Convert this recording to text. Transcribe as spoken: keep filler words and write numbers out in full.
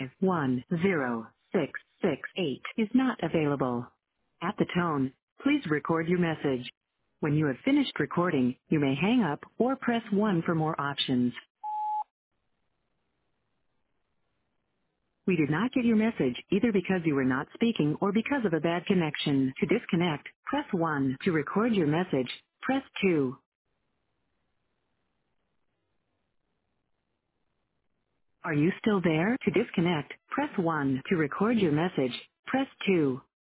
five one zero six six eight is not available. At the tone, please record your message. When you have finished recording, you may hang up or press one for more options. We did not get your message either because you were not speaking or because of a bad connection. To disconnect, press one. To record your message, press two. Are you still there? To disconnect, press one. To record your message, press two.